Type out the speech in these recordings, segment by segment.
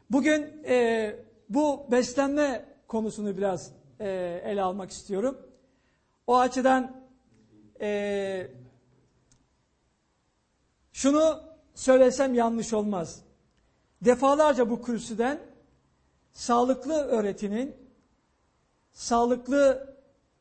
Bugün bu beslenme konusunu biraz ele almak istiyorum. O açıdan şunu söylesem yanlış olmaz. Defalarca bu kürsüden sağlıklı öğretinin, sağlıklı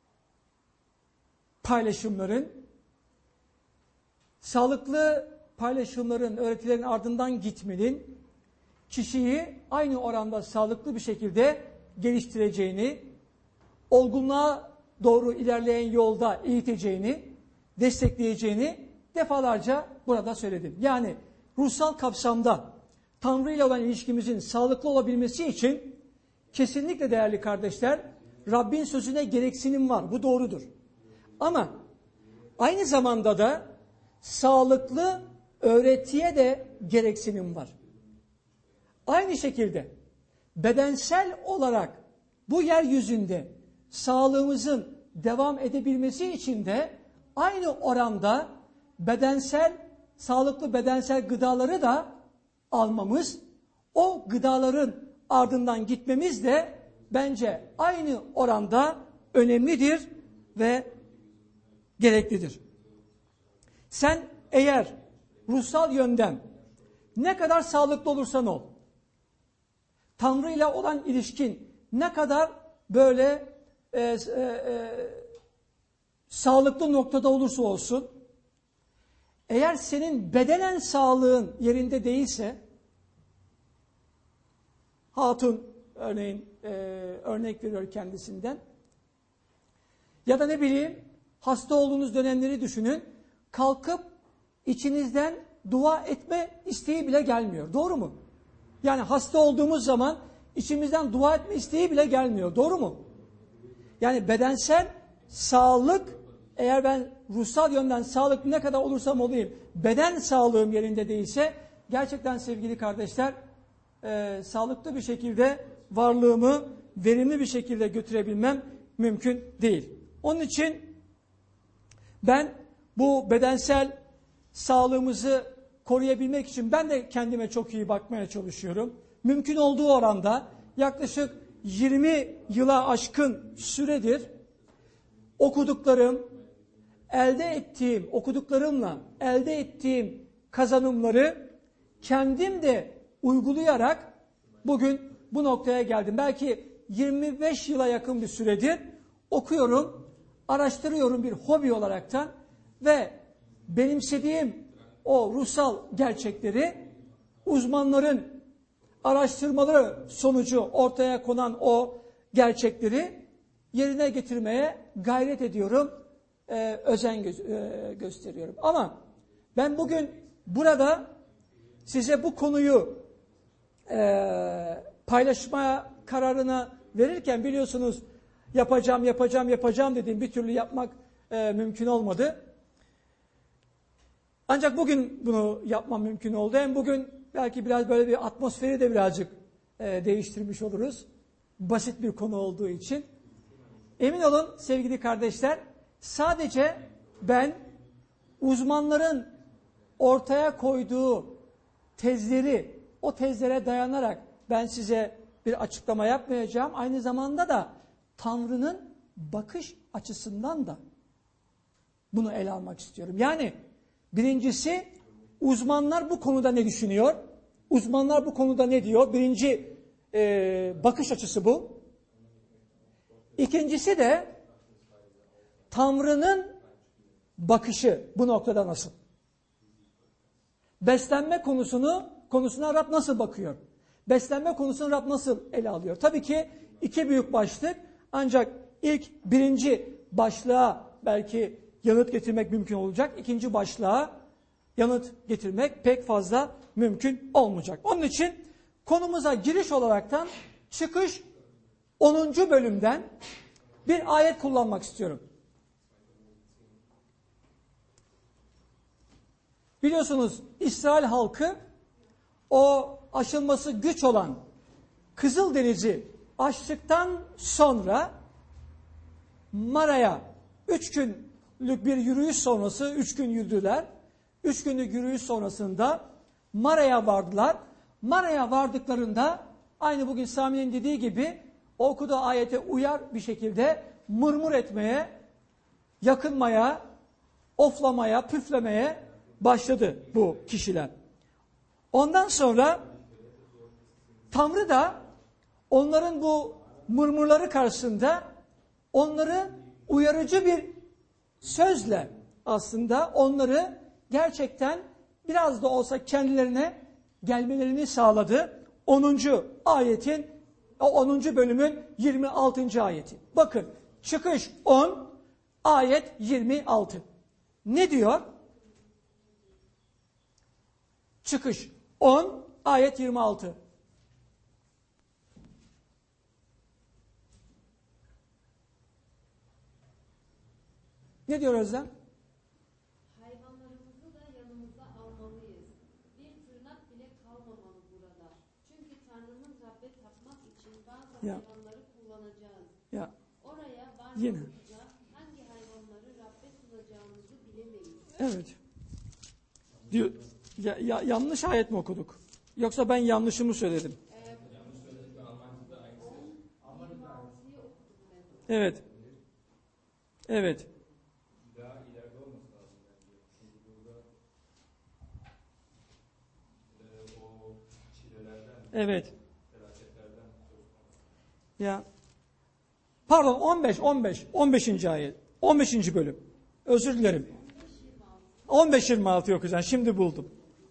paylaşımların, öğretilerin ardından gitmenin kişiyi aynı oranda sağlıklı bir şekilde geliştireceğini, olgunluğa doğru ilerleyen yolda eğiteceğini, destekleyeceğini defalarca burada söyledim. Yani ruhsal kapsamda Tanrı ile olan ilişkimizin sağlıklı olabilmesi için kesinlikle değerli kardeşler, Rabbin sözüne gereksinim var. Bu doğrudur. Ama aynı zamanda da sağlıklı öğretiye de gereksinim var. Aynı şekilde bedensel olarak bu yeryüzünde sağlığımızın devam edebilmesi için de aynı oranda sağlıklı bedensel gıdaları da almamız, o gıdaların ardından gitmemiz de bence aynı oranda önemlidir ve gereklidir. Sen eğer ruhsal yönden ne kadar sağlıklı olursan ol, Tanrı ile olan ilişkin ne kadar böyle sağlıklı noktada olursa olsun, eğer senin bedenen sağlığın yerinde değilse, hatun örneğin örnek veriyor kendisinden, ya da ne bileyim hasta olduğunuz dönemleri düşünün, kalkıp içinizden dua etme isteği bile gelmiyor. Doğru mu? Yani hasta olduğumuz zaman içimizden dua etme isteği bile gelmiyor. Doğru mu? Yani bedensel sağlık, eğer ben ruhsal yönden sağlıklı ne kadar olursam olayım, beden sağlığım yerinde değilse, gerçekten sevgili kardeşler, sağlıklı bir şekilde varlığımı verimli bir şekilde götürebilmem mümkün değil. Onun için ben bu bedensel sağlığımızı koruyabilmek için ben de kendime çok iyi bakmaya çalışıyorum. Mümkün olduğu oranda yaklaşık 20 yıla aşkın süredir okuduklarımla elde ettiğim kazanımları kendim de uygulayarak bugün bu noktaya geldim. Belki 25 yıla yakın bir süredir okuyorum, araştırıyorum bir hobi olaraktan ve benimsediğim o ruhsal gerçekleri, uzmanların araştırmaları sonucu ortaya konan o gerçekleri yerine getirmeye gayret ediyorum, özen gösteriyorum. Ama ben bugün burada size bu konuyu paylaşmaya kararını verirken biliyorsunuz yapacağım dediğim bir türlü yapmak mümkün olmadı. Ancak bugün bunu yapmam mümkün oldu. Hem bugün belki biraz böyle bir atmosferi de birazcık değiştirmiş oluruz. Basit bir konu olduğu için. Emin olun sevgili kardeşler, sadece ben uzmanların ortaya koyduğu tezleri, o tezlere dayanarak ben size bir açıklama yapmayacağım. Aynı zamanda da Tanrı'nın bakış açısından da bunu ele almak istiyorum. Yani birincisi, uzmanlar bu konuda ne düşünüyor? Uzmanlar bu konuda ne diyor? Birinci bakış açısı bu. İkincisi de Tanrı'nın bakışı bu noktada nasıl? Beslenme konusuna Rab nasıl bakıyor? Beslenme konusunu Rab nasıl ele alıyor? Tabii ki iki büyük başlık, ancak birinci başlığa belki yanıt getirmek mümkün olacak. İkinci başlığa yanıt getirmek pek fazla mümkün olmayacak. Onun için konumuza giriş olaraktan çıkış 10. bölümden bir ayet kullanmak istiyorum. Biliyorsunuz İsrail halkı o aşılması güç olan Kızıldeniz'i aştıktan sonra Mara'ya 3 günlük bir yürüyüş sonrası 3 gün yürüdüler. 3 günlük yürüyüş sonrasında Mara'ya vardılar. Mara'ya vardıklarında aynı bugün Sami'nin dediği gibi okuduğu ayete uyar bir şekilde mırmır etmeye, yakınmaya, oflamaya, püflemeye başladı bu kişiler. Ondan sonra Tanrı da onların bu mırmırları karşısında onları uyarıcı bir sözle aslında onları gerçekten biraz da olsa kendilerine gelmelerini sağladı. 10. bölümün 26. ayeti. Bakın Çıkış 10 ayet 26. Ne diyor? Çıkış 10 ayet 26. Ne diyor Özlem? Hayvanlarımızı da yanımıza almalıyız. Bir tırnak bile kalmamalı burada. Çünkü Tanrı'nın Rab'be tapmak için bazı hayvanları kullanacağız. Oraya banyo yapacağız. Hangi hayvanları Rab'be sunacağımızı bilemeyiz. Evet. Diyor, yanlış ayet mi okuduk? Yoksa ben yanlışı mı söyledim? Evet. Evet. Evet. Ya. Pardon 15. ayet. 15. bölüm. Özür dilerim. 15-26 okuyacağım. Şimdi buldum.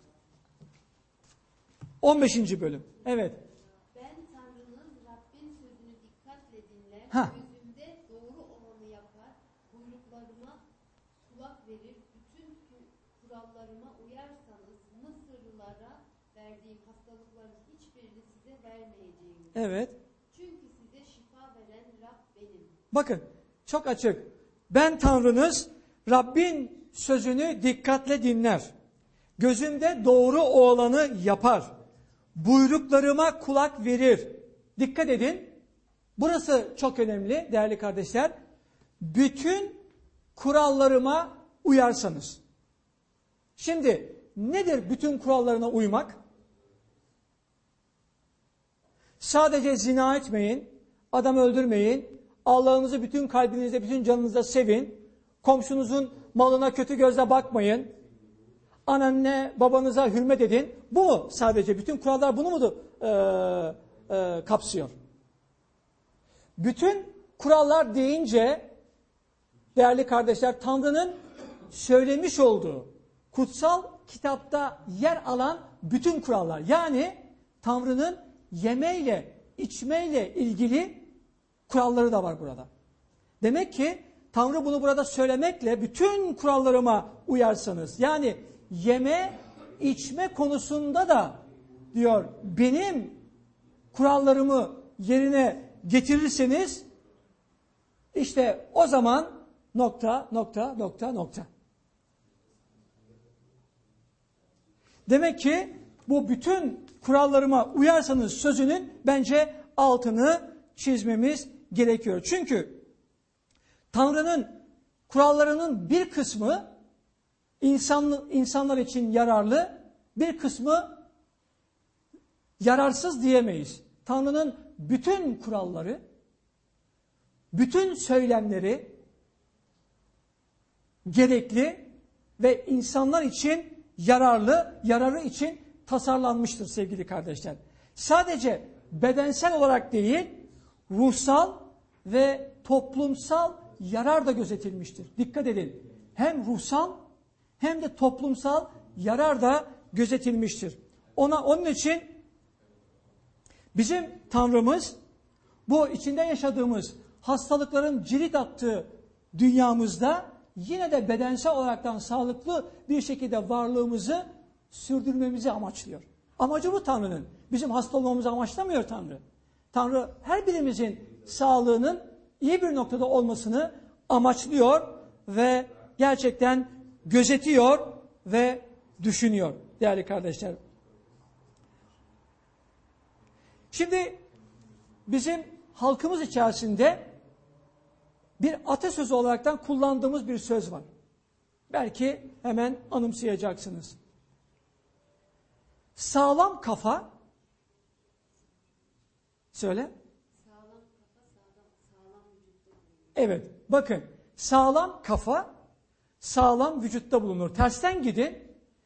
15. bölüm. Evet. Ben Tanrı'nın Rabbin sözünü dikkatle dinler. Gözümde doğru olanı yapar. Buyruklarıma kulak verir. Bütün kurallarıma uyarsanız Mısırlılara verdiğim hastalıkların hiçbirini size vermeyeceğim. Evet. Çünkü size şifa veren Rab benim. Bakın çok açık. Ben Tanrınız Rabbin sözünü dikkatle dinler. Gözümde doğru olanı yapar. Buyruklarıma kulak verir. Dikkat edin. Burası çok önemli değerli kardeşler. Bütün kurallarıma uyarsanız. Şimdi nedir bütün kurallarına uymak? Sadece zina etmeyin, adam öldürmeyin, Allah'ınızı bütün kalbinizle, bütün canınızla sevin, komşunuzun malına kötü gözle bakmayın, anne babanıza hürmet edin. Bu mu sadece? Bütün kurallar bunu mu kapsıyor? Bütün kurallar deyince değerli kardeşler Tanrı'nın söylemiş olduğu kutsal kitapta yer alan bütün kurallar. Yani Tanrı'nın yemeyle, içmeyle ilgili kuralları da var burada. Demek ki Tanrı bunu burada söylemekle bütün kurallarıma uyarsanız, yani yeme, içme konusunda da diyor benim kurallarımı yerine getirirseniz işte o zaman nokta. Demek ki bu bütün kurallarıma uyarsanız sözünün bence altını çizmemiz gerekiyor. Çünkü Tanrı'nın kurallarının bir kısmı insanlar için yararlı, bir kısmı yararsız diyemeyiz. Tanrı'nın bütün kuralları, bütün söylemleri gerekli ve insanlar için yararı için tasarlanmıştır sevgili kardeşler. Sadece bedensel olarak değil, ruhsal ve toplumsal yarar da gözetilmiştir. Dikkat edin. Hem ruhsal hem de toplumsal yarar da gözetilmiştir. Onun için bizim Tanrımız bu içinde yaşadığımız hastalıkların cirit attığı dünyamızda yine de bedensel olaraktan sağlıklı bir şekilde varlığımızı sürdürmemizi amaçlıyor. Amacı bu Tanrı'nın. Bizim hasta olmamızı amaçlamıyor Tanrı. Tanrı her birimizin sağlığının iyi bir noktada olmasını amaçlıyor ve gerçekten gözetiyor ve düşünüyor değerli kardeşler. Şimdi bizim halkımız içerisinde bir atasözü olaraktan kullandığımız bir söz var. Belki hemen anımsayacaksınız. Sağlam kafa Söyle. Sağlam kafa, sağlam vücutta bulunur. Evet, bakın. Sağlam kafa, sağlam vücutta bulunur. Tersten gidin.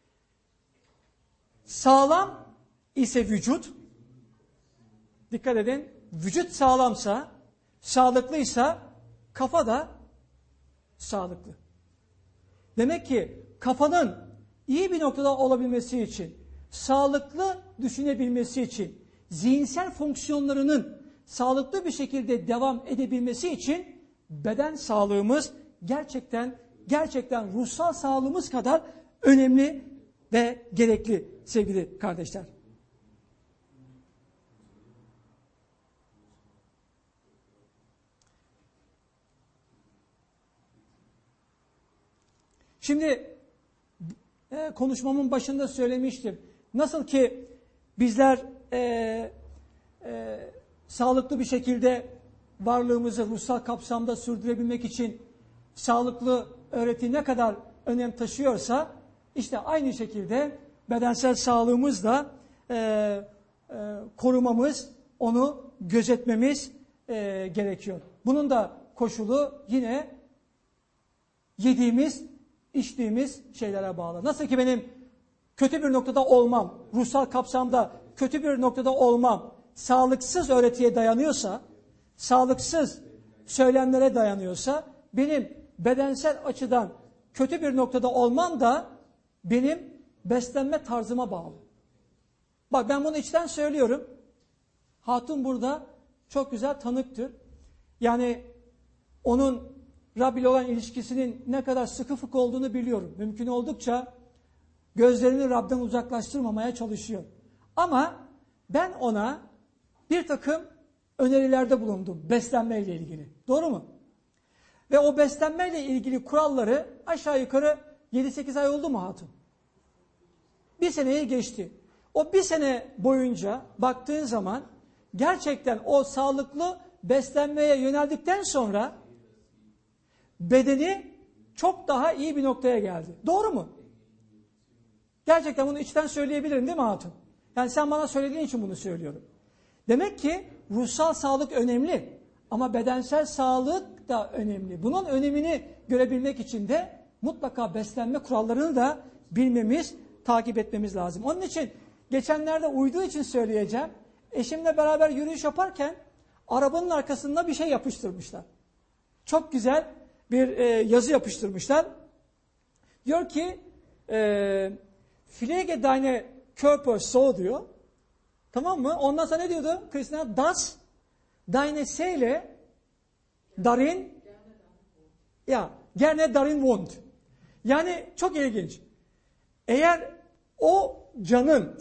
Sağlam ise vücut, dikkat edin, vücut sağlamsa, sağlıklıysa kafa da sağlıklı. Demek ki kafanın iyi bir noktada olabilmesi için, sağlıklı düşünebilmesi için, zihinsel fonksiyonlarının sağlıklı bir şekilde devam edebilmesi için beden sağlığımız gerçekten ruhsal sağlığımız kadar önemli ve gerekli sevgili kardeşler. Şimdi konuşmamın başında söylemiştim. Nasıl ki bizler sağlıklı bir şekilde varlığımızı ruhsal kapsamda sürdürebilmek için sağlıklı öğreti ne kadar önem taşıyorsa, işte aynı şekilde bedensel sağlığımız da korumamız, onu gözetmemiz gerekiyor. Bunun da koşulu yine yediğimiz, içtiğimiz şeylere bağlı. Nasıl ki benim kötü bir noktada olmam, ruhsal kapsamda kötü bir noktada olmam, sağlıksız öğretiye dayanıyorsa, sağlıksız söylemlere dayanıyorsa, benim bedensel açıdan kötü bir noktada olmam da benim beslenme tarzıma bağlı. Bak ben bunu içten söylüyorum. Hatun burada çok güzel tanıktır. Yani onun Rab ile olan ilişkisinin ne kadar sıkı fıkı olduğunu biliyorum. Mümkün oldukça gözlerini Rab'den uzaklaştırmamaya çalışıyor. Ama ben ona bir takım önerilerde bulundum beslenmeyle ilgili. Doğru mu? Ve o beslenmeyle ilgili kuralları aşağı yukarı 7-8 ay oldu mu hatun? Bir seneyi geçti. O bir sene boyunca baktığın zaman gerçekten o sağlıklı beslenmeye yöneldikten sonra bedeni çok daha iyi bir noktaya geldi. Doğru mu? Gerçekten bunu içten söyleyebilirim değil mi hatun? Yani sen bana söylediğin için bunu söylüyorum. Demek ki ruhsal sağlık önemli ama bedensel sağlık da önemli. Bunun önemini görebilmek için de mutlaka beslenme kurallarını da bilmemiz, takip etmemiz lazım. Onun için geçenlerde uyduğu için söyleyeceğim. Eşimle beraber yürüyüş yaparken arabanın arkasında bir şey yapıştırmışlar. Çok güzel bir yazı yapıştırmışlar. Diyor ki Pflege deine Körper so diyor. Tamam mı? Ondan sonra ne diyordu? Kristina, das deine Seele darin gerne darin wohnt. Yani çok ilginç. Eğer o canın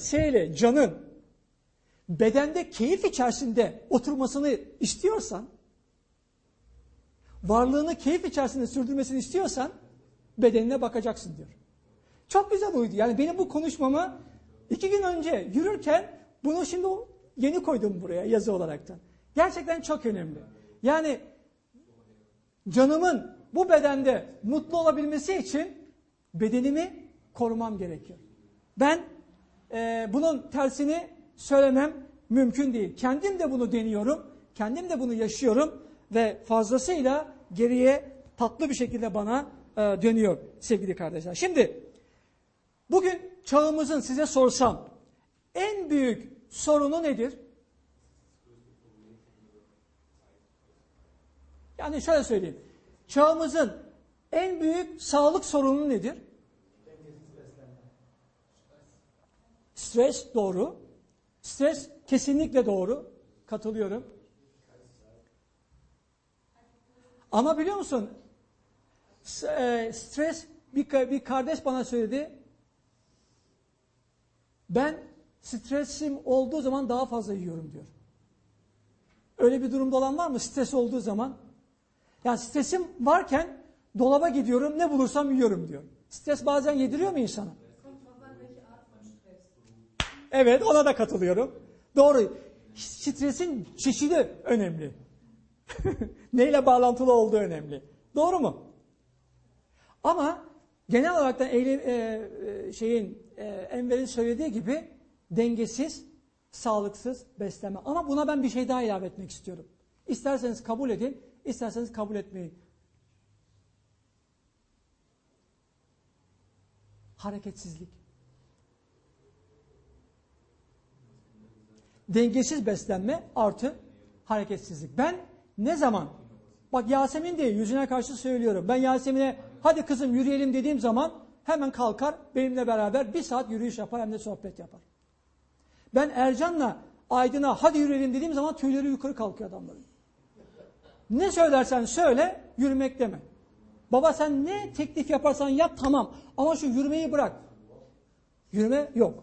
bedende keyif içerisinde oturmasını istiyorsan, varlığını keyif içerisinde sürdürmesini istiyorsan bedenine bakacaksın diyor. Çok güzel uydu. Yani benim bu konuşmamı 2 gün önce yürürken bunu şimdi yeni koydum buraya yazı olaraktan. Gerçekten çok önemli. Yani canımın bu bedende mutlu olabilmesi için bedenimi korumam gerekiyor. Ben bunun tersini söylemem mümkün değil. Kendim de bunu deniyorum. Kendim de bunu yaşıyorum. Ve fazlasıyla geriye tatlı bir şekilde bana dönüyor sevgili kardeşler. Şimdi bugün çağımızın size sorsam en büyük sorunu nedir? Yani şöyle söyleyeyim. Çağımızın en büyük sağlık sorunu nedir? Stres doğru. Stres kesinlikle doğru. Katılıyorum. Ama biliyor musun? Stres bir kardeş bana söyledi. Ben stresim olduğu zaman daha fazla yiyorum diyor. Öyle bir durumda olan var mı? Stres olduğu zaman. Yani stresim varken dolaba gidiyorum, ne bulursam yiyorum diyor. Stres bazen yediriyor mu insana? Evet, ona da katılıyorum. Doğru. Stresin çeşidi önemli. Neyle bağlantılı olduğu önemli. Doğru mu? Ama genel olarak da Enver'in söylediği gibi dengesiz sağlıksız beslenme. Ama buna ben bir şey daha ilave etmek istiyorum. İsterseniz kabul edin, isterseniz kabul etmeyin. Hareketsizlik. Dengesiz beslenme artı hareketsizlik. Ben ne zaman, bak Yasemin diye yüzüne karşı söylüyorum. Ben Yasemin'e hadi kızım yürüyelim dediğim zaman hemen kalkar benimle beraber 1 saat yürüyüş yapar hem de sohbet yapar. Ben Ercan'la Aydın'a hadi yürüyelim dediğim zaman tüyleri yukarı kalkıyor adamların. Ne söylersen söyle yürümek deme. Baba sen ne teklif yaparsan yap tamam ama şu yürümeyi bırak. Yürüme yok.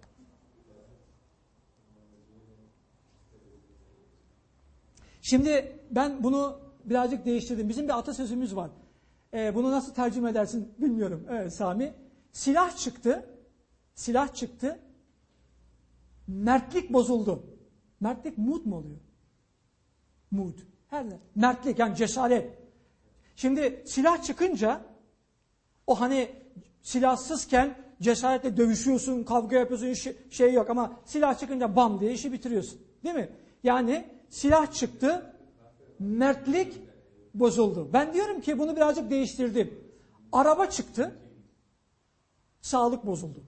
Şimdi ben bunu birazcık değiştirdim. Bizim bir atasözümüz var. Bunu nasıl tercüme edersin bilmiyorum. Evet Sami. Silah çıktı. Mertlik bozuldu. Mertlik mood mu oluyor? Mood. Her ne? Mertlik yani cesaret. Şimdi silah çıkınca o hani silahsızken cesaretle dövüşüyorsun, kavga yapıyorsun, şey yok ama silah çıkınca bam diye işi bitiriyorsun. Değil mi? Yani silah çıktı, mertlik bozuldu. Ben diyorum ki bunu birazcık değiştirdim. Araba çıktı, sağlık bozuldu.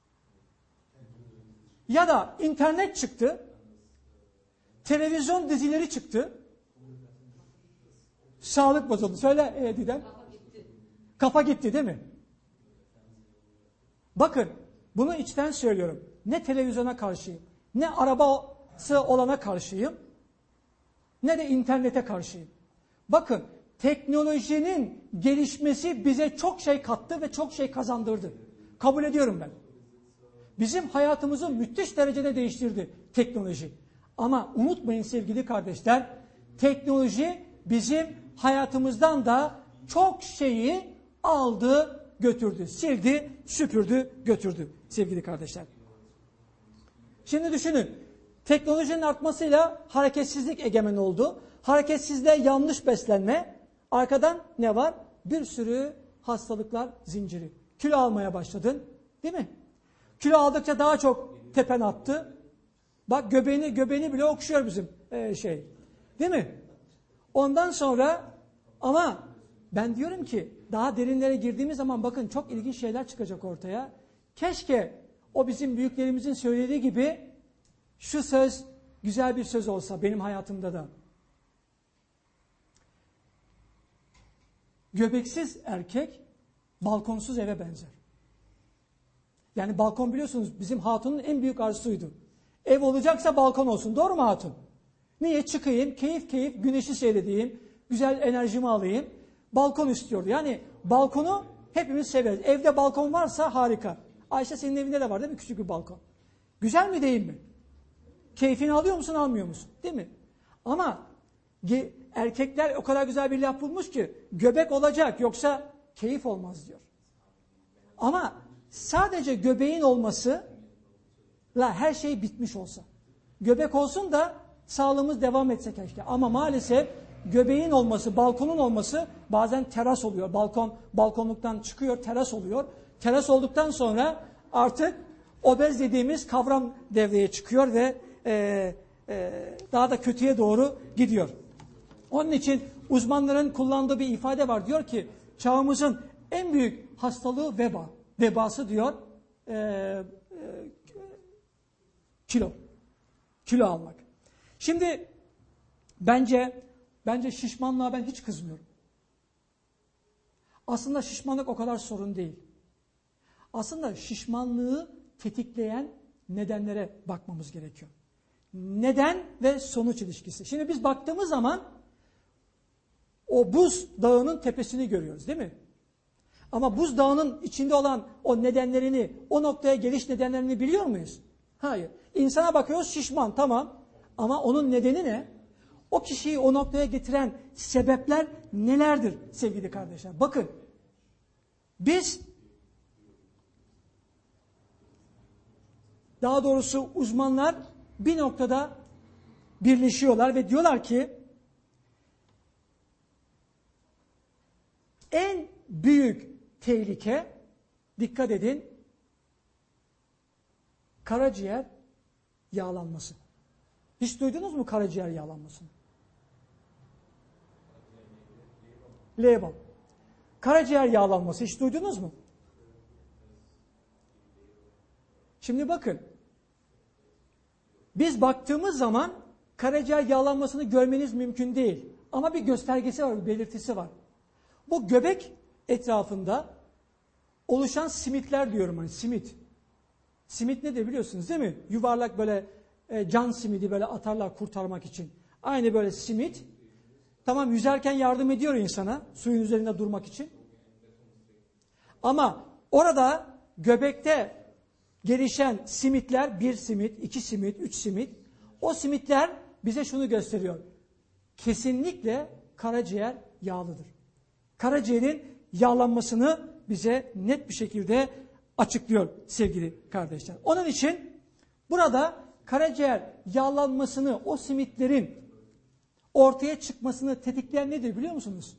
Ya da internet çıktı, televizyon dizileri çıktı, sağlık bozuldu. Söyle Didem. Kafa gitti değil mi? Bakın bunu içten söylüyorum. Ne televizyona karşıyım, ne arabası olana karşıyım, ne de internete karşıyım. Bakın teknolojinin gelişmesi bize çok şey kattı ve çok şey kazandırdı. Kabul ediyorum ben. Bizim hayatımızı müthiş derecede değiştirdi teknoloji. Ama unutmayın sevgili kardeşler, teknoloji bizim hayatımızdan da çok şeyi aldı, götürdü, sildi, süpürdü, götürdü sevgili kardeşler. Şimdi düşünün, teknolojinin artmasıyla hareketsizlik egemen oldu. Hareketsizliğe yanlış beslenme, arkadan ne var? Bir sürü hastalıklar zinciri. Kilo almaya başladın, değil mi? Kilo aldıkça daha çok tepen attı. Bak göbeğini bile okşuyor bizim değil mi? Ondan sonra ama ben diyorum ki daha derinlere girdiğimiz zaman bakın çok ilginç şeyler çıkacak ortaya. Keşke o bizim büyüklerimizin söylediği gibi şu söz güzel bir söz olsa benim hayatımda da. Göbeksiz erkek balkonsuz eve benzer. Yani balkon biliyorsunuz bizim hatunun en büyük arzusuydu. Ev olacaksa balkon olsun. Doğru mu hatun? Niye? Çıkayım, keyif güneşi seyredeyim, güzel enerjimi alayım. Balkon istiyordu. Yani balkonu hepimiz severiz. Evde balkon varsa harika. Ayşe senin evinde de var değil mi? Küçük bir balkon. Güzel mi değil mi? Keyfini alıyor musun, almıyor musun? Değil mi? Ama erkekler o kadar güzel bir laf bulmuş ki göbek olacak yoksa keyif olmaz diyor. Ama sadece göbeğin olmasıyla her şey bitmiş olsa. Göbek olsun da sağlığımız devam etse keşke. Ama maalesef göbeğin olması, balkonun olması bazen teras oluyor. Balkonluktan çıkıyor, teras oluyor. Teras olduktan sonra artık obez dediğimiz kavram devreye çıkıyor ve daha da kötüye doğru gidiyor. Onun için uzmanların kullandığı bir ifade var. Diyor ki çağımızın en büyük hastalığı veba. Vebası diyor kilo almak. Şimdi bence şişmanlığa ben hiç kızmıyorum. Aslında şişmanlık o kadar sorun değil. Aslında şişmanlığı tetikleyen nedenlere bakmamız gerekiyor. Neden ve sonuç ilişkisi. Şimdi biz baktığımız zaman o buz dağının tepesini görüyoruz değil mi? Ama buz dağının içinde olan o nedenlerini, o noktaya geliş nedenlerini biliyor muyuz? Hayır. İnsana bakıyoruz şişman tamam ama onun nedeni ne? O kişiyi o noktaya getiren sebepler nelerdir sevgili kardeşler? Bakın biz daha doğrusu uzmanlar bir noktada birleşiyorlar ve diyorlar ki en büyük tehlike dikkat edin karaciğer yağlanması. Hiç duydunuz mu karaciğer yağlanmasını? Leber. Karaciğer yağlanması hiç duydunuz mu? Şimdi bakın. Biz baktığımız zaman karaciğer yağlanmasını görmeniz mümkün değil. Ama bir göstergesi var, bir belirtisi var. Bu göbek etrafında oluşan simitler diyorum hani simit. Simit nedir biliyorsunuz değil mi? Yuvarlak böyle can simidi böyle atarlar kurtarmak için. Aynı böyle simit. Tamam yüzerken yardım ediyor insana suyun üzerinde durmak için. Ama orada göbekte gelişen simitler, 1 simit, 2 simit, 3 simit, o simitler bize şunu gösteriyor. Kesinlikle karaciğer yağlıdır. Karaciğerin yağlanmasını bize net bir şekilde açıklıyor sevgili kardeşler. Onun için burada karaciğer yağlanmasını, o simitlerin ortaya çıkmasını tetikleyen nedir biliyor musunuz?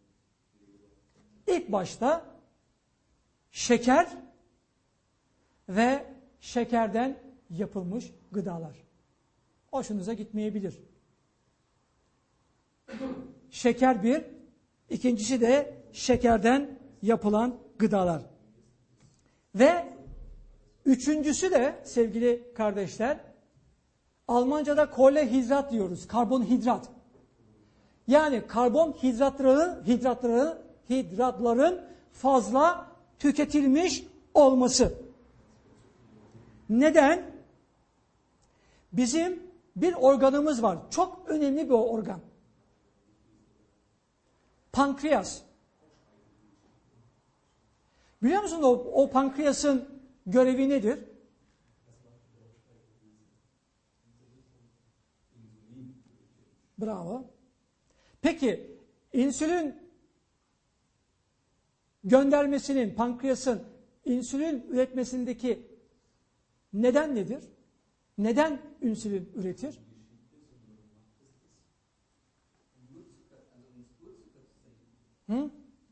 İlk başta şeker ve şekerden yapılmış gıdalar. Hoşunuza gitmeyebilir. Şeker bir, ikincisi de şekerden yapılan gıdalar. Ve üçüncüsü de sevgili kardeşler, Almanca'da kohlehidrat diyoruz, karbonhidrat. Yani hidratların fazla tüketilmiş olması. Neden? Bizim bir organımız var. Çok önemli bir organ. Pankreas. Biliyor musun o pankreasın görevi nedir? Bravo. Peki insülin göndermesinin, pankreasın insülin üretmesindeki neden nedir? Neden insülin üretir? Hı?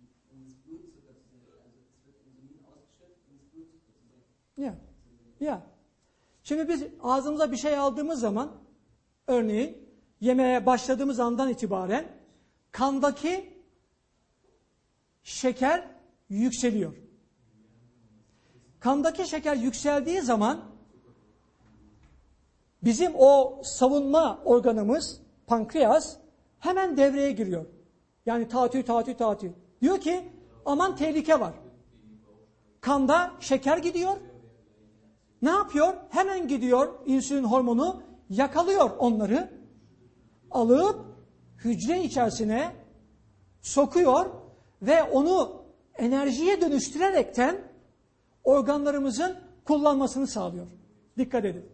Ya. Şimdi biz ağzımıza bir şey aldığımız zaman, örneğin yemeye başladığımız andan itibaren kandaki şeker yükseliyor. Kandaki şeker yükseldiği zaman bizim o savunma organımız pankreas hemen devreye giriyor. Yani taatü. Diyor ki aman tehlike var. Kanda şeker gidiyor. Ne yapıyor? Hemen gidiyor insülin hormonu yakalıyor onları. Alıp hücre içerisine sokuyor ve onu enerjiye dönüştürerekten organlarımızın kullanmasını sağlıyor. Dikkat edin.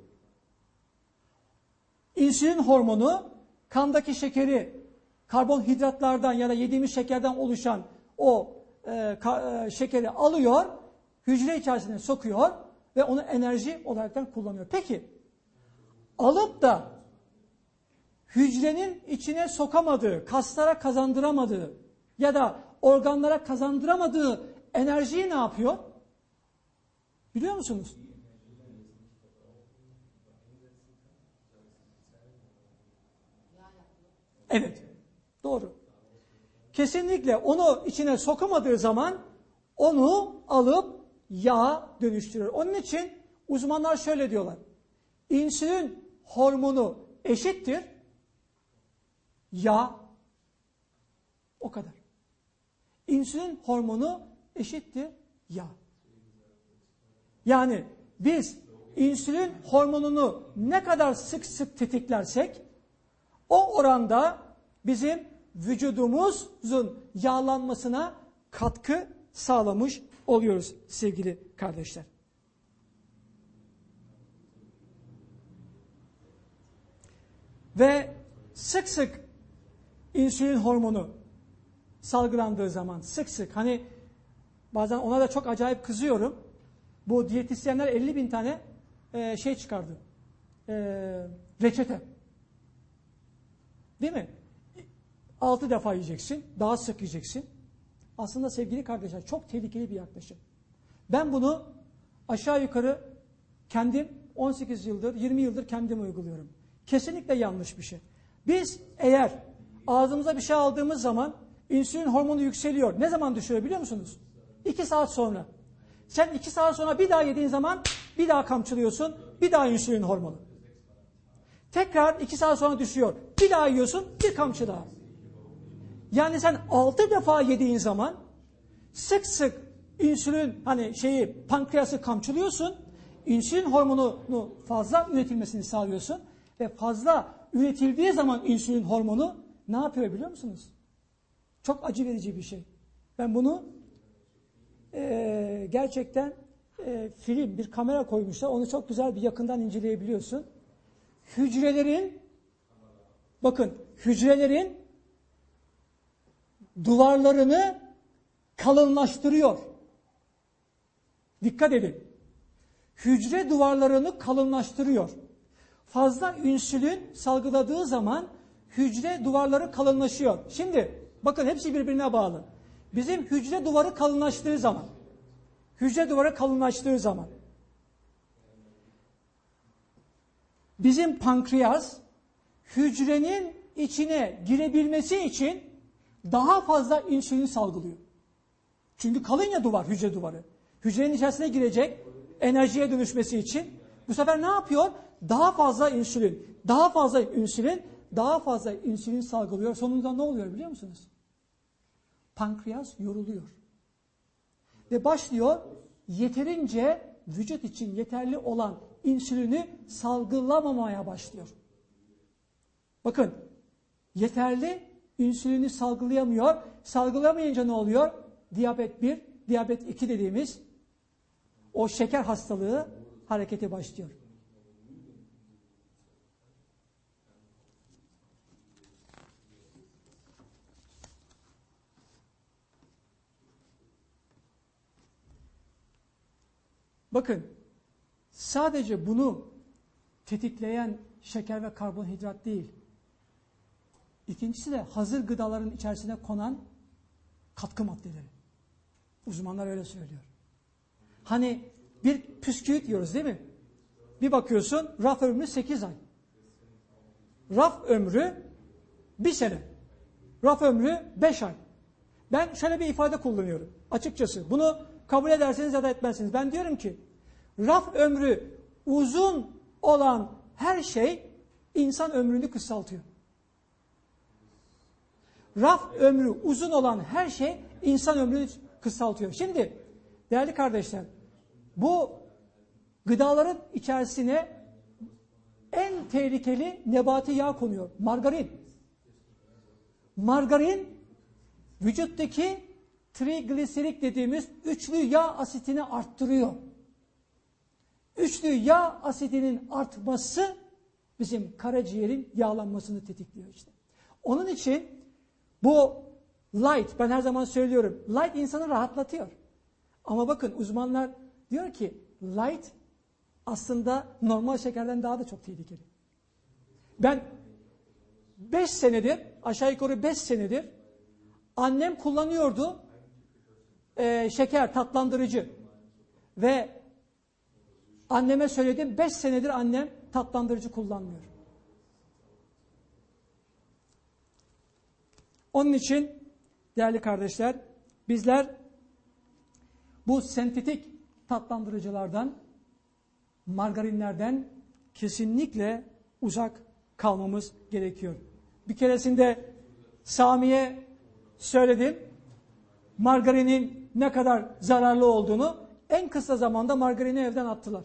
İnsülin hormonu kandaki şekeri karbonhidratlardan ya da yediğimiz şekerden oluşan o şekeri alıyor, hücre içerisine sokuyor ve onu enerji olarak kullanıyor. Peki, alıp da hücrenin içine sokamadığı, kaslara kazandıramadığı ya da organlara kazandıramadığı enerjiyi ne yapıyor? Biliyor musunuz? Evet, doğru. Kesinlikle onu içine sokamadığı zaman onu alıp yağa dönüştürüyor. Onun için uzmanlar şöyle diyorlar. İnsülin hormonu eşittir yağ. O kadar. İnsülin hormonu eşittir yağ. Yani biz insülin hormonunu ne kadar sık sık tetiklersek o oranda bizim vücudumuzun yağlanmasına katkı sağlamış oluyoruz sevgili kardeşler. Ve sık sık insülin hormonu salgılandığı zaman sık hani bazen ona da çok acayip kızıyorum. Bu diyetisyenler 50.000 tane şey çıkardı. Reçete. Değil mi? 6 defa yiyeceksin. Daha sık yiyeceksin. Aslında sevgili kardeşler çok tehlikeli bir yaklaşım. Ben bunu aşağı yukarı kendim 18 yıldır, 20 yıldır kendim uyguluyorum. Kesinlikle yanlış bir şey. Biz eğer ağzımıza bir şey aldığımız zaman insülin hormonu yükseliyor. Ne zaman düşüyor biliyor musunuz? 2 saat sonra. Sen 2 saat sonra bir daha yediğin zaman bir daha kamçılıyorsun, bir daha insülin hormonu. Tekrar 2 saat sonra düşüyor. Bir daha yiyorsun, bir kamçı daha. Yani sen 6 defa yediğin zaman sık sık insülin pankreası kamçılıyorsun. İnsülin hormonunu fazla üretilmesini sağlıyorsun ve fazla üretildiği zaman insülin hormonu ne yapıyor biliyor musunuz? Çok acı verici bir şey. Ben bunu gerçekten film, bir kamera koymuşlar. Onu çok güzel bir yakından inceleyebiliyorsun. Hücrelerin duvarlarını kalınlaştırıyor. Dikkat edin. Hücre duvarlarını kalınlaştırıyor. Fazla insülin salgıladığı zaman hücre duvarları kalınlaşıyor. Şimdi bakın hepsi birbirine bağlı. Bizim hücre duvarı kalınlaştığı zaman bizim pankreas hücrenin içine girebilmesi için daha fazla insülin salgılıyor. Çünkü kalın ya hücre duvarı. Hücrenin içerisine girecek, enerjiye dönüşmesi için bu sefer ne yapıyor? Daha fazla insülin salgılıyor. Sonunda ne oluyor biliyor musunuz? Pankreas yoruluyor. Ve başlıyor yeterince vücut için yeterli olan insülini salgılamamaya başlıyor. Bakın, yeterli insülini salgılayamıyor. Salgılamayınca ne oluyor? Diyabet 1, diyabet 2 dediğimiz o şeker hastalığı harekete başlıyor. Bakın, sadece bunu tetikleyen şeker ve karbonhidrat değil. İkincisi de hazır gıdaların içerisine konan katkı maddeleri. Uzmanlar öyle söylüyor. Hani bir püsküvit yiyoruz değil mi? Bir bakıyorsun raf ömrü 8 ay. Raf ömrü 1 sene. Raf ömrü 5 ay. Ben şöyle bir ifade kullanıyorum. Açıkçası bunu kabul ederseniz ya da etmezsiniz. Ben diyorum ki raf ömrü uzun olan her şey insan ömrünü kısaltıyor. Raf ömrü uzun olan her şey insan ömrünü kısaltıyor. Şimdi değerli kardeşler, bu gıdaların içerisine en tehlikeli nebati yağ konuyor. Margarin. Margarin vücuttaki trigliserik dediğimiz üçlü yağ asitini arttırıyor. Üçlü yağ asitinin artması bizim karaciğerin yağlanmasını tetikliyor işte. Onun için bu light, ben her zaman söylüyorum, light insanı rahatlatıyor. Ama bakın uzmanlar diyor ki light aslında normal şekerden daha da çok tehlikeli. Ben 5 senedir, aşağı yukarı 5 senedir annem kullanıyordu şeker, tatlandırıcı. Ve anneme söyledim, 5 senedir annem tatlandırıcı kullanmıyor. Onun için değerli kardeşler, bizler bu sentetik tatlandırıcılardan, margarinlerden kesinlikle uzak kalmamız gerekiyor. Bir keresinde Sami'ye söyledim, margarinin ne kadar zararlı olduğunu. En kısa zamanda margarini evden attılar.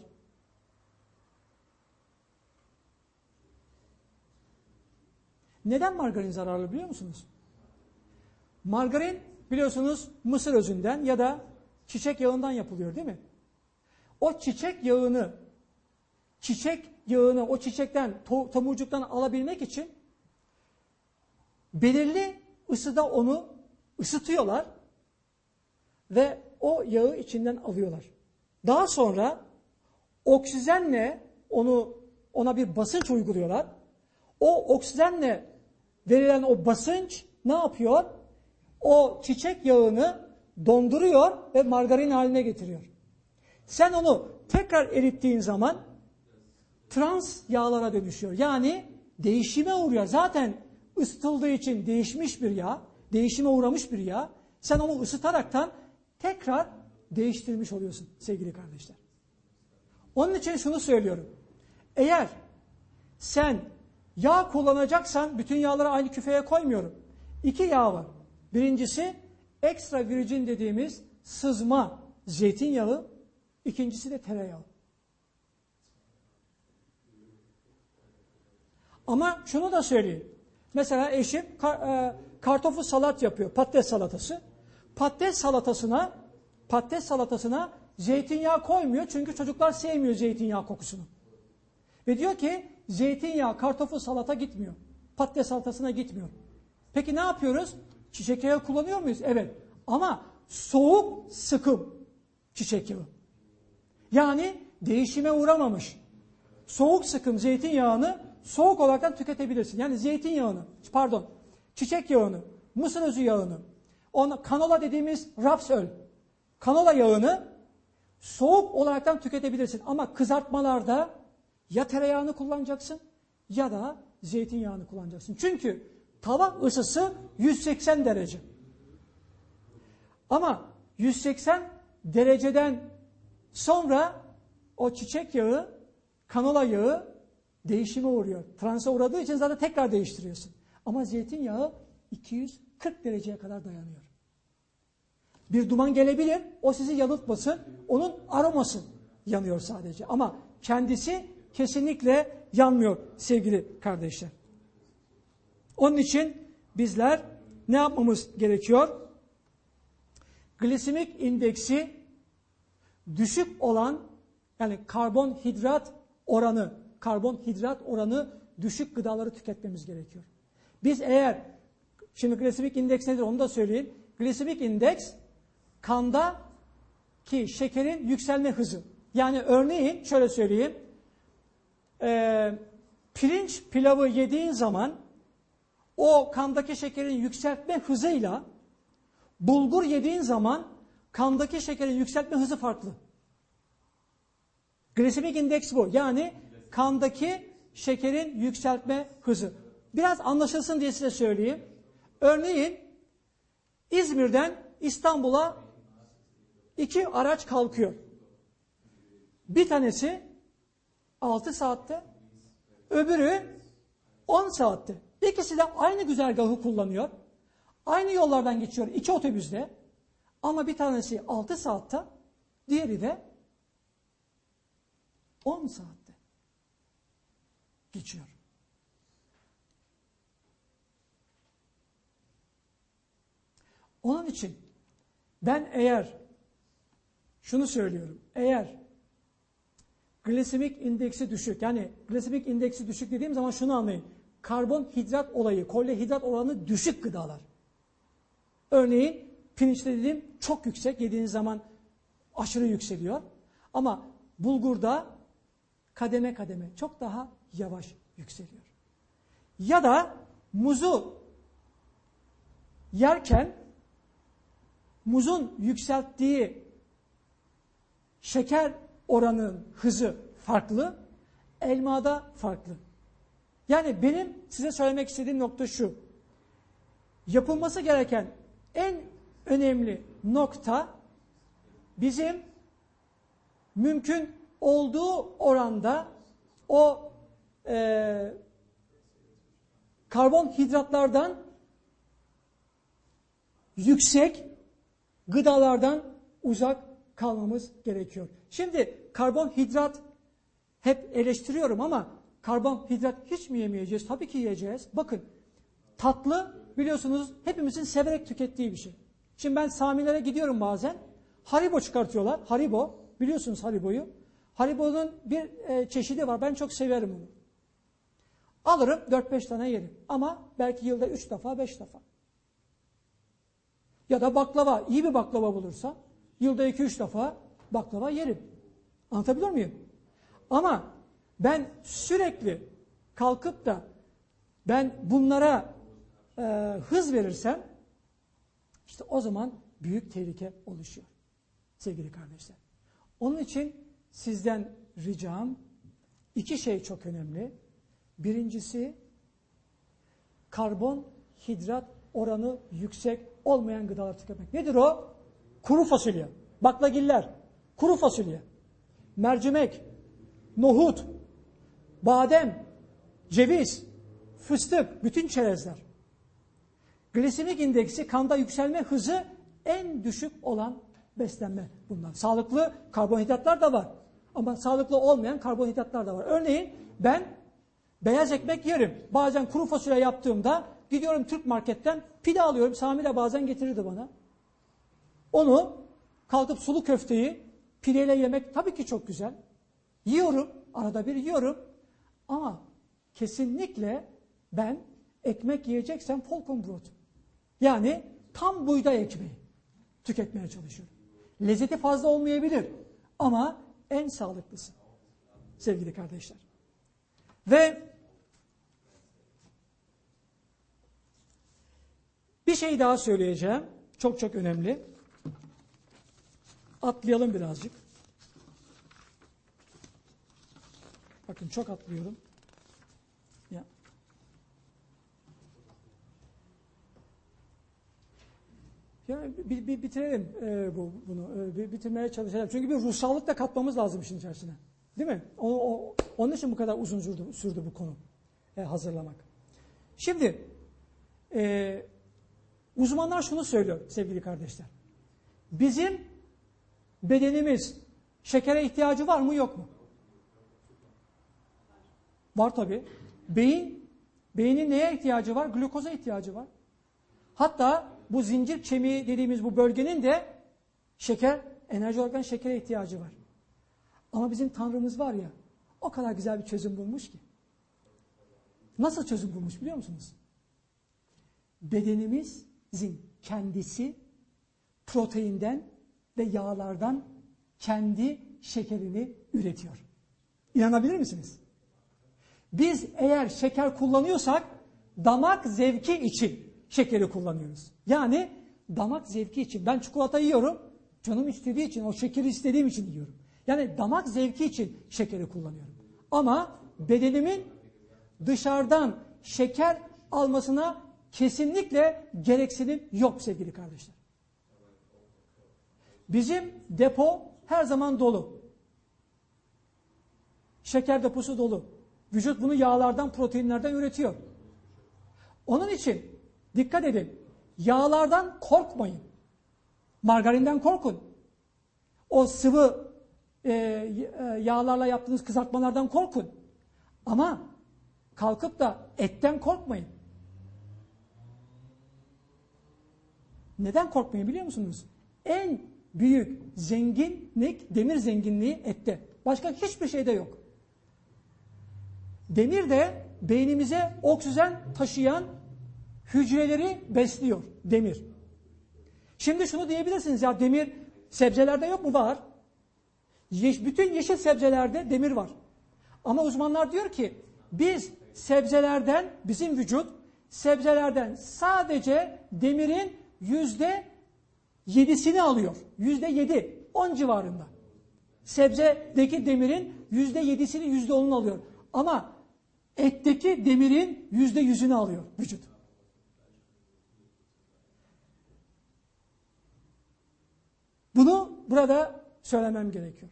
Neden margarin zararlı biliyor musunuz? Margarin biliyorsunuz mısır özünden ya da çiçek yağından yapılıyor değil mi? O çiçek yağını o çiçekten, tomurcuktan alabilmek için belirli ısıda onu ısıtıyorlar ve o yağı içinden alıyorlar. Daha sonra oksijenle ona bir basınç uyguluyorlar. O oksijenle verilen o basınç ne yapıyor? O çiçek yağını donduruyor ve margarin haline getiriyor. Sen onu tekrar erittiğin zaman trans yağlara dönüşüyor. Yani değişime uğruyor. Zaten ısıtıldığı için değişmiş bir yağ, değişime uğramış bir yağ. Sen onu ısıtaraktan tekrar değiştirmiş oluyorsun sevgili kardeşler. Onun için şunu söylüyorum. Eğer sen yağ kullanacaksan, bütün yağları aynı küfeye koymuyorum. 2 yağ var. Birincisi extra virgin dediğimiz sızma zeytinyağı. İkincisi de tereyağı. Ama şunu da söyleyeyim. Mesela eşim kartofu salat yapıyor. Patates salatası. Patates salatasına zeytinyağı koymuyor. Çünkü çocuklar sevmiyor zeytinyağı kokusunu. Ve diyor ki zeytinyağı kartofu salata gitmiyor. Patates salatasına gitmiyor. Peki ne yapıyoruz? Çiçek yağı kullanıyor muyuz? Evet. Ama soğuk sıkım çiçek yağı. Yani değişime uğramamış. Soğuk sıkım zeytinyağını soğuk olarak tüketebilirsin. Yani çiçek yağını, mısır özü yağını, kanola dediğimiz rapsöl, kanola yağını soğuk olarak tüketebilirsin. Ama kızartmalarda ya tereyağını kullanacaksın ya da zeytinyağını kullanacaksın. Çünkü tava ısısı 180 derece. Ama 180 dereceden sonra o çiçek yağı, kanola yağı değişime uğruyor. Transa uğradığı için zaten tekrar değiştiriyorsun. Ama zeytinyağı 240 dereceye kadar dayanıyor. Bir duman gelebilir, o sizi yanıltmasın. Onun aroması yanıyor sadece. Ama kendisi kesinlikle yanmıyor sevgili kardeşler. Onun için bizler ne yapmamız gerekiyor? Glisemik indeksi düşük olan, yani karbonhidrat oranı düşük gıdaları tüketmemiz gerekiyor. Biz eğer, şimdi glisemik indeks nedir onu da söyleyeyim. Glisemik indeks kandaki şekerin yükselme hızı. Yani örneğin şöyle söyleyeyim. Pirinç pilavı yediğin zaman o kandaki şekerin yükseltme hızıyla bulgur yediğin zaman kandaki şekerin yükseltme hızı farklı. Glisemik indeks bu. Yani kandaki şekerin yükseltme hızı. Biraz anlaşılsın diye size söyleyeyim. Örneğin İzmir'den İstanbul'a 2 araç kalkıyor. Bir tanesi 6 saatte, öbürü 10 saatte. İkisi de aynı güzergahı kullanıyor. Aynı yollardan geçiyor 2 otobüsle. Ama bir tanesi 6 saatte, diğeri de 10 saatte geçiyor. Onun için ben şunu söylüyorum, eğer glisemik indeksi düşük, yani glisemik indeksi düşük dediğim zaman şunu anlayın, karbonhidrat olayı, kolehidrat oranı düşük gıdalar. Örneğin pirinçte dediğim çok yüksek, yediğiniz zaman aşırı yükseliyor. Ama bulgurda kademe kademe çok daha yavaş yükseliyor. Ya da muzu yerken muzun yükselttiği şeker oranının hızı farklı, elmada farklı. Yani benim size söylemek istediğim nokta şu. Yapılması gereken en önemli nokta bizim mümkün olduğu oranda o karbonhidratlardan yüksek gıdalardan uzak kalmamız gerekiyor. Şimdi karbonhidrat hep eleştiriyorum ama karbonhidrat hiç mi yemeyeceğiz? Tabii ki yiyeceğiz. Bakın tatlı biliyorsunuz hepimizin severek tükettiği bir şey. Şimdi ben Sami'lere gidiyorum bazen. Haribo çıkartıyorlar. Haribo. Biliyorsunuz Haribo'yu. Haribo'nun bir çeşidi var. Ben çok severim onu. Alırım 4-5 tane yerim. Ama belki yılda 3 defa 5 defa. Ya da baklava. İyi bir baklava bulursa yılda 2-3 defa baklava yerim. Anlatabiliyor muyum? Ama ben sürekli kalkıp da ben bunlara hız verirsem işte o zaman büyük tehlike oluşuyor sevgili kardeşler. Onun için sizden ricam İki şey çok önemli. Birincisi, karbonhidrat oranı yüksek olmayan gıdalar tüketmek. Nedir o? Kuru fasulye, baklagiller, kuru fasulye, mercimek, nohut, badem, ceviz, fıstık, bütün çerezler. Glisemik indeksi, kanda yükselme hızı en düşük olan beslenme bunlar. Sağlıklı karbonhidratlar da var. Ama sağlıklı olmayan karbonhidratlar da var. Örneğin ben beyaz ekmek yerim. Bazen kuru fasulye yaptığımda gidiyorum Türk marketten pide alıyorum. Sami de bazen getirirdi bana. Onu kalkıp sulu köfteyi pideyle yemek tabii ki çok güzel. Yiyorum. Arada bir yiyorum. Ama kesinlikle ben ekmek yiyeceksem Vollkornbrot. Yani tam buğday ekmeği tüketmeye çalışıyorum. Lezzeti fazla olmayabilir ama en sağlıklısı sevgili kardeşler. Ve bir şey daha söyleyeceğim. Çok çok önemli. Atlayalım birazcık. Bakın çok atlıyorum. Ya. Yani bitirelim bunu. Bitirmeye çalışalım. Çünkü bir ruhsallık da katmamız lazım işin içerisine. Değil mi? Onun için bu kadar uzun sürdü bu konu hazırlamak. Şimdi uzmanlar şunu söylüyor sevgili kardeşler. Bizim bedenimiz şekere ihtiyacı var mı yok mu? Var tabii. Beynin neye ihtiyacı var? Glukoza ihtiyacı var. Hatta bu zincir kemiği dediğimiz bu bölgenin de enerji olarak şekere ihtiyacı var. Ama bizim Tanrımız var ya, o kadar güzel bir çözüm bulmuş ki. Nasıl çözüm bulmuş biliyor musunuz? Bedenimizin kendisi proteinden ve yağlardan kendi şekerini üretiyor. İnanabilir misiniz? Biz eğer şeker kullanıyorsak damak zevki için şekeri kullanıyoruz. Yani damak zevki için. Ben çikolata yiyorum, canım istediği için, o şekeri istediğim için yiyorum. Yani damak zevki için şekeri kullanıyorum. Ama bedenimin dışarıdan şeker almasına kesinlikle gereksinim yok sevgili kardeşler. Bizim depo her zaman dolu. Şeker deposu dolu. Vücut bunu yağlardan, proteinlerden üretiyor. Onun için dikkat edin. Yağlardan korkmayın. Margarinden korkun. O sıvı yağlarla yaptığınız kızartmalardan korkun. Ama kalkıp da etten korkmayın. Neden korkmayın biliyor musunuz? En büyük zenginlik, demir zenginliği ette. Başka hiçbir şeyde yok. Demir de beynimize oksijen taşıyan hücreleri besliyor. Demir. Şimdi şunu diyebilirsiniz ya, demir sebzelerde yok mu? Var. Bütün yeşil sebzelerde demir var. Ama uzmanlar diyor ki bizim vücut sebzelerden sadece demirin %7'sini alıyor. %7, 10 civarında. Sebzedeki demirin %7'sini, %10'unu alıyor. Ama etteki demirin %100'ünü alıyor vücut. Bunu burada söylemem gerekiyor.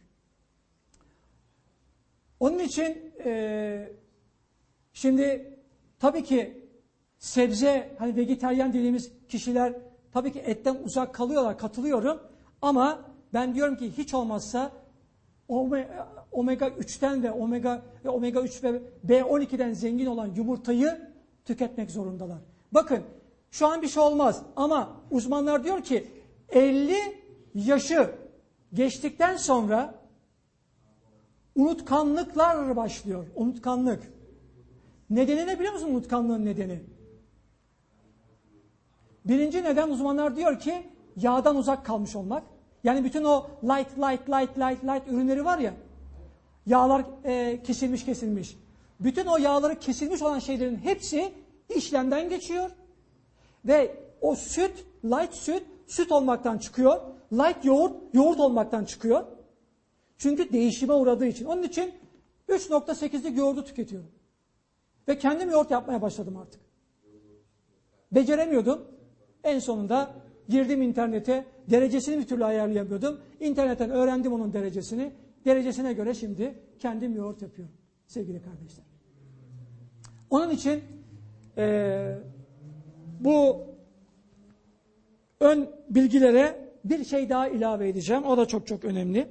Onun için şimdi tabii ki sebze, hani vejetaryen dediğimiz kişiler tabii ki etten uzak kalıyorlar, katılıyorum. Ama ben diyorum ki hiç olmazsa omega 3'ten ve omega 3 ve B12'den zengin olan yumurtayı tüketmek zorundalar. Bakın şu an bir şey olmaz ama uzmanlar diyor ki 50 yaşı geçtikten sonra unutkanlıklar başlıyor. Unutkanlık. Nedeni ne biliyor musun unutkanlığın nedeni? Birinci neden uzmanlar diyor ki yağdan uzak kalmış olmak. Yani bütün o light ürünleri var ya, yağlar kesilmiş. Bütün o yağları kesilmiş olan şeylerin hepsi işlemden geçiyor. Ve o light süt olmaktan çıkıyor. Light yoğurt olmaktan çıkıyor. Çünkü değişime uğradığı için. Onun için 3.8'lik yoğurdu tüketiyorum. Ve kendim yoğurt yapmaya başladım artık. Beceremiyordum. En sonunda girdim internete. Derecesini bir türlü ayarlayamıyordum. İnternetten öğrendim onun derecesini. Derecesine göre şimdi kendim yoğurt yapıyorum sevgili kardeşler. Onun için bu ön bilgilere bir şey daha ilave edeceğim. O da çok çok önemli.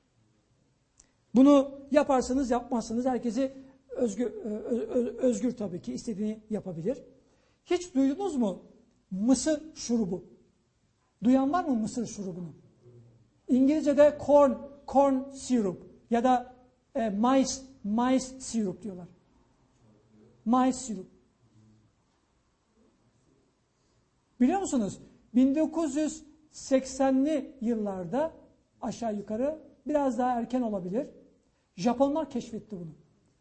Bunu yaparsanız yapmazsanız herkesi özgür tabii ki istediğini yapabilir. Hiç duydunuz mu mısır şurubu? Duyan var mı mısır şurubunu? İngilizce'de corn syrup ya da maize syrup diyorlar. Maize syrup. Biliyor musunuz? 1980'li yıllarda aşağı yukarı biraz daha erken olabilir. Japonlar keşfetti bunu.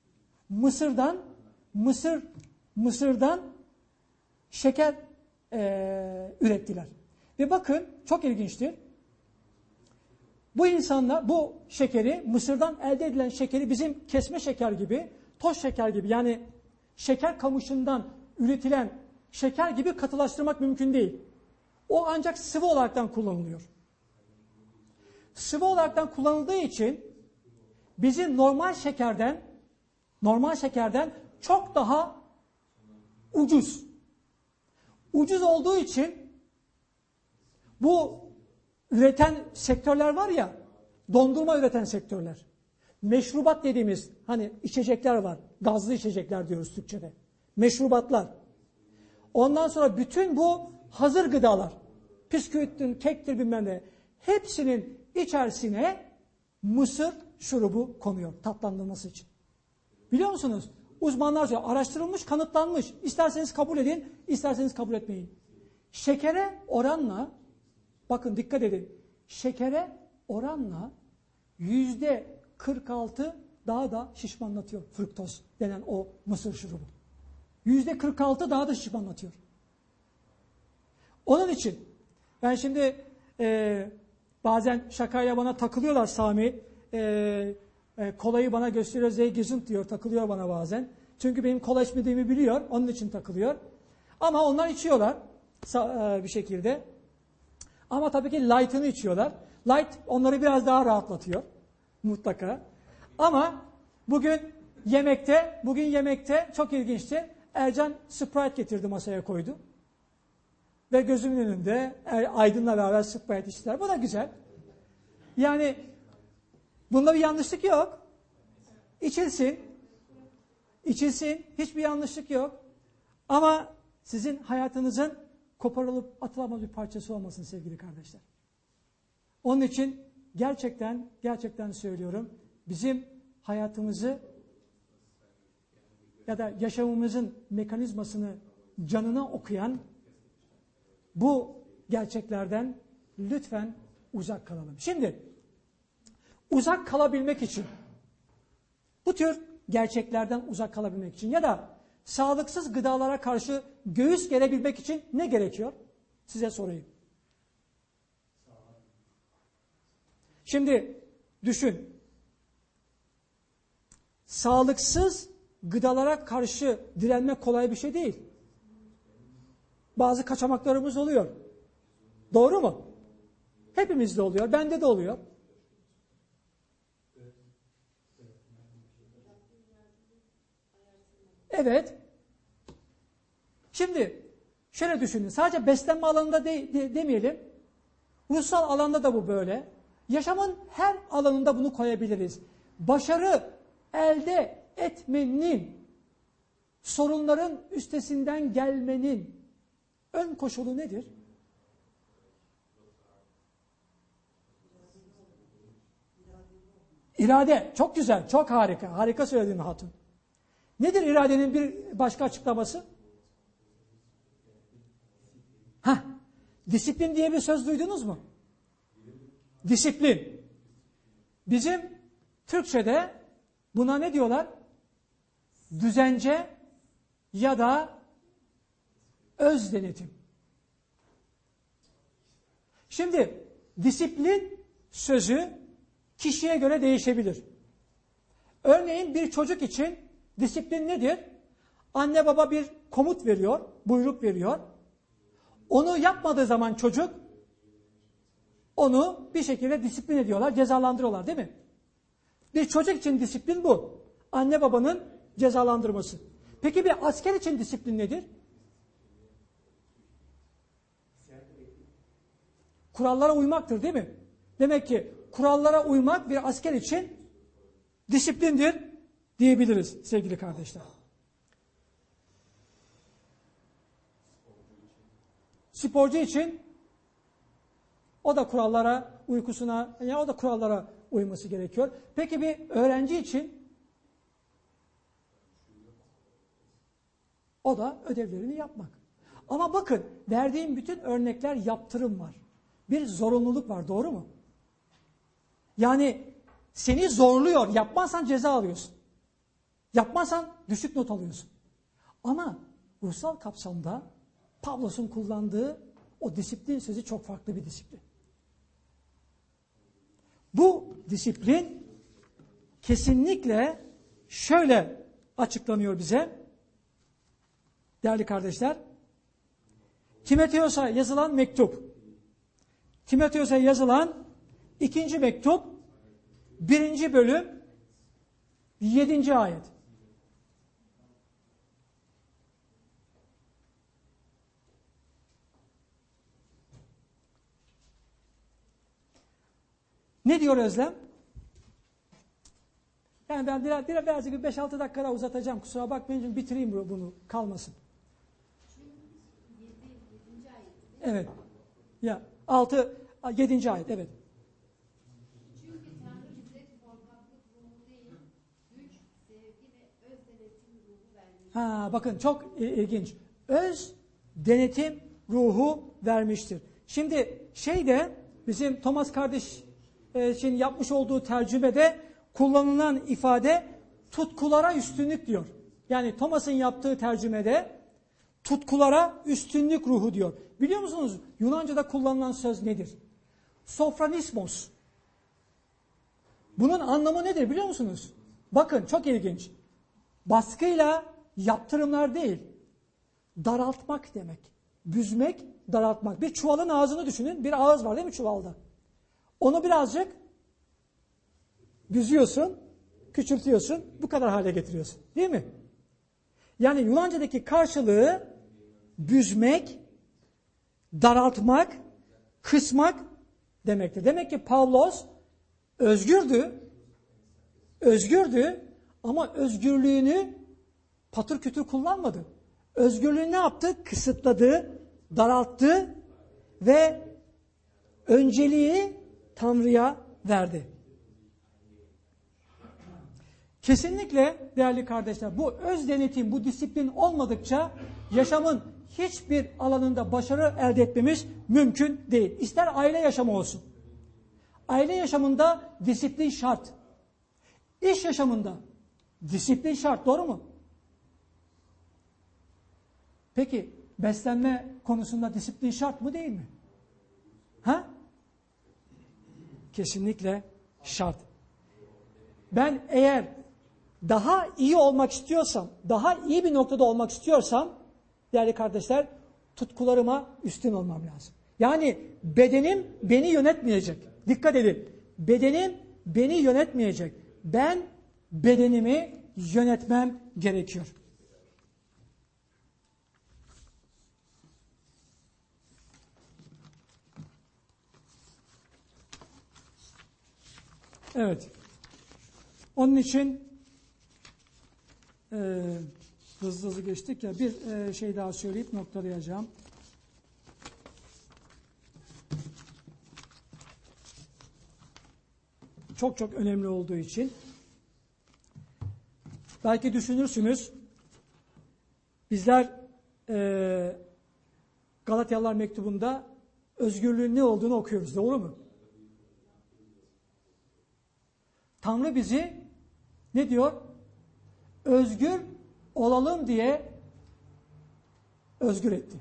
Mısırdan şeker ürettiler. Ve bakın çok ilginçtir. Bu insanlar bu şekeri, Mısır'dan elde edilen şekeri bizim kesme şeker gibi, toz şeker gibi yani şeker kamışından üretilen şeker gibi katılaştırmak mümkün değil. O ancak sıvı olaraktan kullanılıyor. Sıvı olaraktan kullanıldığı için bizim normal şekerden çok daha ucuz. Ucuz olduğu için bu üreten sektörler var ya, dondurma üreten sektörler. Meşrubat dediğimiz hani içecekler var. Gazlı içecekler diyoruz Türkçe'de. Meşrubatlar. Ondan sonra bütün bu hazır gıdalar, bisküvittir, kektir bilmem ne, hepsinin içerisine mısır şurubu konuyor tatlandırması için. Biliyor musunuz? Uzmanlar söylüyor, araştırılmış, kanıtlanmış. İsterseniz kabul edin, isterseniz kabul etmeyin. Şekere oranla, bakın dikkat edin, şekere oranla %46 daha da şişmanlatıyor fruktoz denen o mısır şurubu. %46 daha da şişmanlatıyor. Onun için ben şimdi bazen şakayla bana takılıyorlar Sami. Kolayı bana gösteriyor, Zeygizint diyor, takılıyor bana bazen. Çünkü benim kola içmediğimi biliyor, onun için takılıyor. Ama onlar içiyorlar bir şekilde. Ama tabii ki light'ını içiyorlar. Light onları biraz daha rahatlatıyor mutlaka. Ama bugün yemekte çok ilginçti. Ercan Sprite getirdi, masaya koydu. Ve gözümün önünde Aydın'la beraber Sprite içtiler. Bu da güzel. Yani bunda bir yanlışlık yok. İçilsin. Hiçbir yanlışlık yok. Ama sizin hayatınızın koparılıp atılamaz bir parçası olmasın sevgili kardeşler. Onun için gerçekten söylüyorum. Bizim hayatımızı ya da yaşamımızın mekanizmasını canına okuyan bu gerçeklerden lütfen uzak kalalım. Şimdi uzak kalabilmek için, bu tür gerçeklerden uzak kalabilmek için ya da sağlıksız gıdalara karşı göğüs gerebilmek için ne gerekiyor? Size sorayım. Şimdi düşün. Sağlıksız gıdalara karşı direnmek kolay bir şey değil. Bazı kaçamaklarımız oluyor. Doğru mu? Hepimizde oluyor. Bende de oluyor. Evet. Şimdi şöyle düşünün. Sadece beslenme alanında demeyelim. Ruhsal alanda da bu böyle. Yaşamın her alanında bunu koyabiliriz. Başarı elde etmenin, sorunların üstesinden gelmenin ön koşulu nedir? İrade. Çok güzel, çok harika. Harika söyledin hatun. Nedir iradenin bir başka açıklaması? Disiplin diye bir söz duydunuz mu? Disiplin. Bizim Türkçe'de buna ne diyorlar? Düzence ya da öz denetim. Şimdi disiplin sözü kişiye göre değişebilir. Örneğin bir çocuk için disiplin nedir? Anne baba bir komut veriyor, buyruk veriyor. Onu yapmadığı zaman çocuk onu bir şekilde disiplin ediyorlar, cezalandırıyorlar değil mi? Bir çocuk için disiplin bu. Anne babanın cezalandırması. Peki bir asker için disiplin nedir? Kurallara uymaktır değil mi? Demek ki kurallara uymak bir asker için disiplindir diyebiliriz sevgili kardeşler. Sporcu için o da kurallara o da kurallara uyması gerekiyor. Peki bir öğrenci için o da ödevlerini yapmak. Ama bakın verdiğim bütün örnekler yaptırım var. Bir zorunluluk var, doğru mu? Yani seni zorluyor. Yapmazsan ceza alıyorsun. Yapmazsan düşük not alıyorsun. Ama ruhsal kapsamda Pavlos'un kullandığı o disiplin sözü çok farklı bir disiplin. Bu disiplin kesinlikle şöyle açıklanıyor bize. Değerli kardeşler, Timoteos'a yazılan mektup. Timoteos'a yazılan 2. mektup 1. bölüm 7. ayet. Ne diyor Özlem? Yani ben birazcık 5-6 dakikada uzatacağım. Kusura bakmayın, bitireyim bunu, kalmasın. Evet. Ya 7. ayet, evet. Çünkü Tanrı bize korkaklık ruhu değil, güç, sevgi ve öz denetim ruhu vermiştir. Bakın çok ilginç. Öz denetim ruhu vermiştir. Şimdi bizim Thomas kardeş için yapmış olduğu tercümede kullanılan ifade tutkulara üstünlük diyor. Yani Thomas'ın yaptığı tercümede tutkulara üstünlük ruhu diyor. Biliyor musunuz Yunanca'da kullanılan söz nedir? Sofranismos. Bunun anlamı nedir biliyor musunuz? Bakın çok ilginç. Baskıyla yaptırımlar değil, daraltmak demek. Büzmek, daraltmak. Bir çuvalın ağzını düşünün. Bir ağız var değil mi çuvalda? Onu birazcık büzüyorsun, küçültüyorsun, bu kadar hale getiriyorsun. Değil mi? Yani Yunanca'daki karşılığı büzmek, daraltmak, kısmak demektir. Demek ki Pavlos özgürdü ama özgürlüğünü patır kütür kullanmadı. Özgürlüğünü ne yaptı? Kısıtladı, daralttı ve önceliği Tanrı'ya verdi. Kesinlikle değerli kardeşler, bu öz denetim, bu disiplin olmadıkça yaşamın hiçbir alanında başarı elde etmemiz mümkün değil. İster aile yaşamı olsun. Aile yaşamında disiplin şart. İş yaşamında disiplin şart, doğru mu? Peki beslenme konusunda disiplin şart mı değil mi? Kesinlikle şart. Ben eğer daha iyi olmak istiyorsam, daha iyi bir noktada olmak istiyorsam, değerli kardeşler, tutkularıma üstün olmam lazım. Yani bedenim beni yönetmeyecek. Dikkat edin. Bedenim beni yönetmeyecek. Ben bedenimi yönetmem gerekiyor. Evet. Onun için hızlı geçtik ya, bir şey daha söyleyip noktalayacağım. Çok çok önemli olduğu için. Belki düşünürsünüz, bizler Galatyalılar mektubunda özgürlüğün ne olduğunu okuyoruz, doğru mu? Tanrı bizi ne diyor? Özgür olalım diye özgür etti.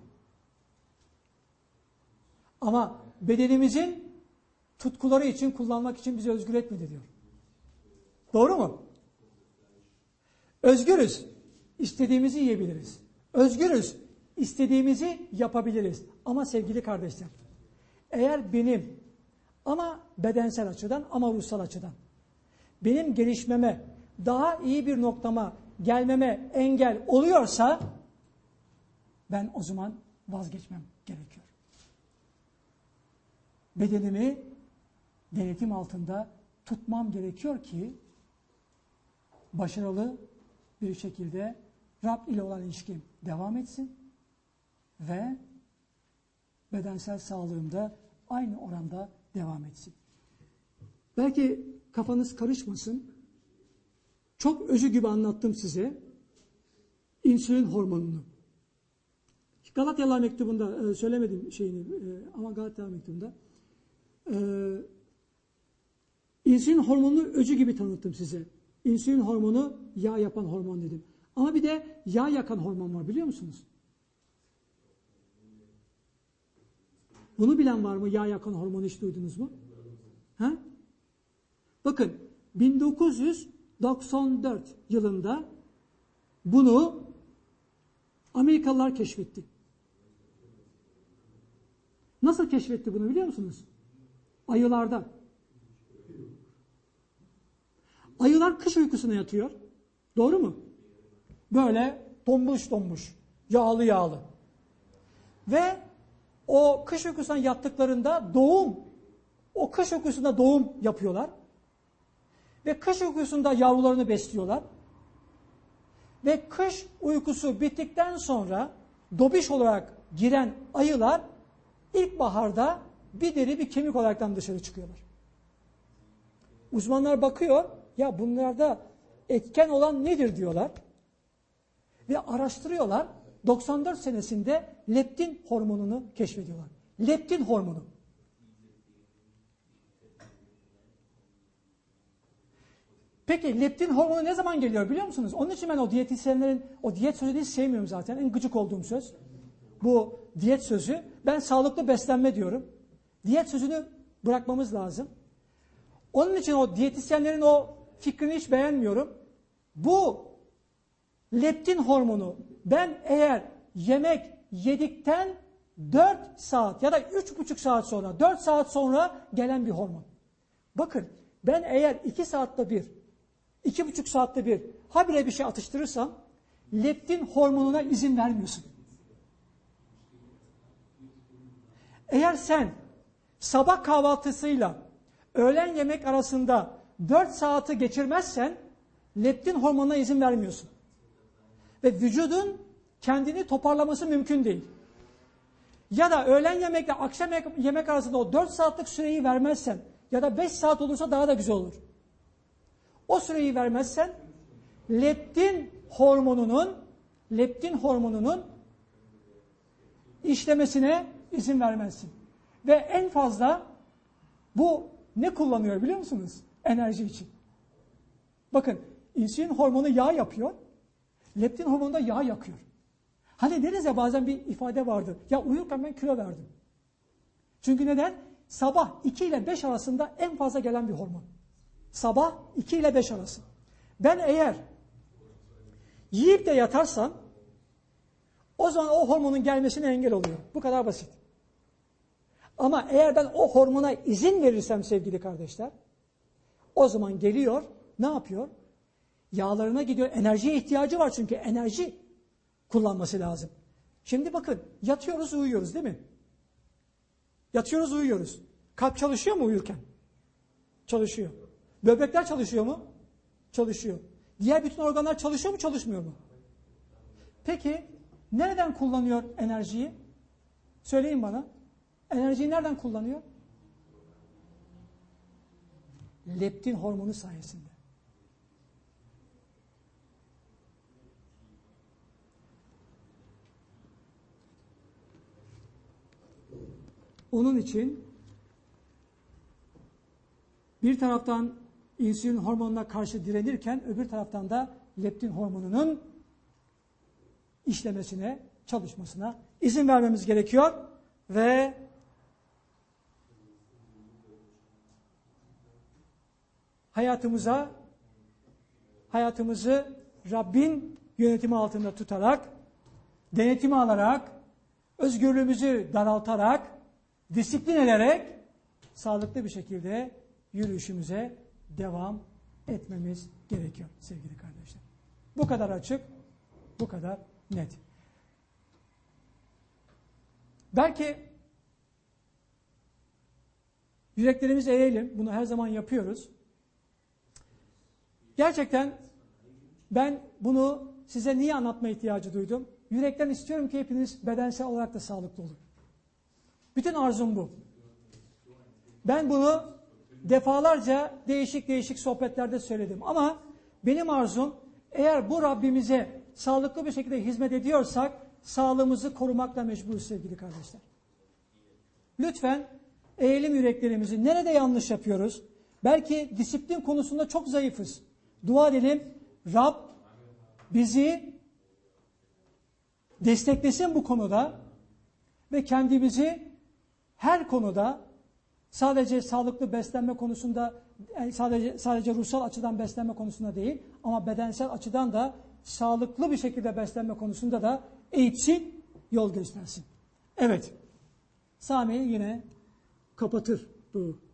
Ama bedenimizin tutkuları için kullanmak için bizi özgür etmedi diyor. Doğru mu? Özgürüz. İstediğimizi yiyebiliriz. Özgürüz. İstediğimizi yapabiliriz. Ama sevgili kardeşler, eğer benim ama bedensel açıdan ama ruhsal açıdan benim gelişmeme, daha iyi bir noktama gelmeme engel oluyorsa ben o zaman vazgeçmem gerekiyor. Bedenimi denetim altında tutmam gerekiyor ki başarılı bir şekilde Rab ile olan ilişkim devam etsin ve bedensel sağlığım da aynı oranda devam etsin. Belki kafanız karışmasın. Çok özü gibi anlattım size. İnsülin hormonunu. Galatyalılar mektubunda söylemedim şeyini ama Galatyalılar mektubunda insülin hormonunu özü gibi tanıttım size. İnsülin hormonu yağ yapan hormon dedim. Ama bir de yağ yakan hormon var, biliyor musunuz? Bunu bilen var mı? Yağ yakan hormonu hiç duydunuz mu? Ha? Bakın 1994 yılında bunu Amerikalılar keşfetti. Nasıl keşfetti bunu biliyor musunuz? Ayılarda. Ayılar kış uykusuna yatıyor. Doğru mu? Böyle tombuş tombuş, yağlı yağlı. Ve o kış uykusuna yattıklarında o kış uykusunda doğum yapıyorlar. Ve kış uykusunda yavrularını besliyorlar. Ve kış uykusu bittikten sonra dobiş olarak giren ayılar ilkbaharda bir deri bir kemik olaraktan dışarı çıkıyorlar. Uzmanlar bakıyor, ya bunlarda etken olan nedir diyorlar. Ve araştırıyorlar. 94 senesinde leptin hormonunu keşfediyorlar. Leptin hormonu. Peki leptin hormonu ne zaman geliyor biliyor musunuz? Onun için ben o diyetisyenlerin, o diyet sözünü hiç sevmiyorum zaten. En gıcık olduğum söz. Bu diyet sözü. Ben sağlıklı beslenme diyorum. Diyet sözünü bırakmamız lazım. Onun için o diyetisyenlerin o fikrini hiç beğenmiyorum. Bu leptin hormonu ben eğer yemek yedikten 4 saat ya da 3,5 saat sonra, 4 saat sonra gelen bir hormon. Bakın ben eğer 2 saatte bir, 2,5 saatte bir habire bir şey atıştırırsam leptin hormonuna izin vermiyorsun. Eğer sen sabah kahvaltısıyla öğlen yemek arasında 4 saati geçirmezsen leptin hormonuna izin vermiyorsun. Ve vücudun kendini toparlaması mümkün değil. Ya da öğlen yemekle akşam yemek arasında o 4 saatlik süreyi vermezsen ya da 5 saat olursa daha da güzel olur. O süreyi vermezsen leptin hormonunun işlemesine izin vermezsin. Ve en fazla bu ne kullanıyor biliyor musunuz? Enerji için. Bakın insülin hormonu yağ yapıyor. Leptin hormonu da yağ yakıyor. Hani deriz ya bazen bir ifade vardır. Ya uyurken ben kilo verdim. Çünkü neden? Sabah 2 ile 5 arasında en fazla gelen bir hormon. Sabah 2 ile 5 arası. Ben eğer yiyip de yatarsam o zaman o hormonun gelmesine engel oluyor. Bu kadar basit. Ama eğer ben o hormona izin verirsem sevgili kardeşler, o zaman geliyor, ne yapıyor? Yağlarına gidiyor, enerjiye ihtiyacı var çünkü enerji kullanması lazım. Şimdi bakın, yatıyoruz, uyuyoruz değil mi? Yatıyoruz, uyuyoruz. Kalp çalışıyor mu uyurken? Çalışıyor. Böbrekler çalışıyor mu? Çalışıyor. Diğer bütün organlar çalışıyor mu, çalışmıyor mu? Peki, nereden kullanıyor enerjiyi? Söyleyin bana. Enerjiyi nereden kullanıyor? Leptin hormonu sayesinde. Onun için bir taraftan insülin hormonuna karşı direnirken öbür taraftan da leptin hormonunun işlemesine, çalışmasına izin vermemiz gerekiyor ve hayatımızı Rabbin yönetimi altında tutarak, denetimi alarak, özgürlüğümüzü daraltarak, disiplin ederek sağlıklı bir şekilde yürüyüşümüze devam etmemiz gerekiyor sevgili kardeşler. Bu kadar açık, bu kadar net. Belki yüreklerimizi eğelim, bunu her zaman yapıyoruz. Gerçekten ben bunu size niye anlatma ihtiyacı duydum? Yürekten istiyorum ki hepiniz bedensel olarak da sağlıklı olun. Bütün arzum bu. Ben bunu defalarca değişik sohbetlerde söyledim. Ama benim arzum, eğer bu Rabbimize sağlıklı bir şekilde hizmet ediyorsak, sağlığımızı korumakla mecburuz sevgili kardeşler. Lütfen eğelim yüreklerimizi. Nerede yanlış yapıyoruz? Belki disiplin konusunda çok zayıfız. Dua edelim, Rab bizi desteklesin bu konuda ve kendimizi her konuda, sadece sağlıklı beslenme konusunda, sadece ruhsal açıdan beslenme konusunda değil, ama bedensel açıdan da sağlıklı bir şekilde beslenme konusunda da eğitsin, yol göstersin. Evet, Sami yine kapatır bu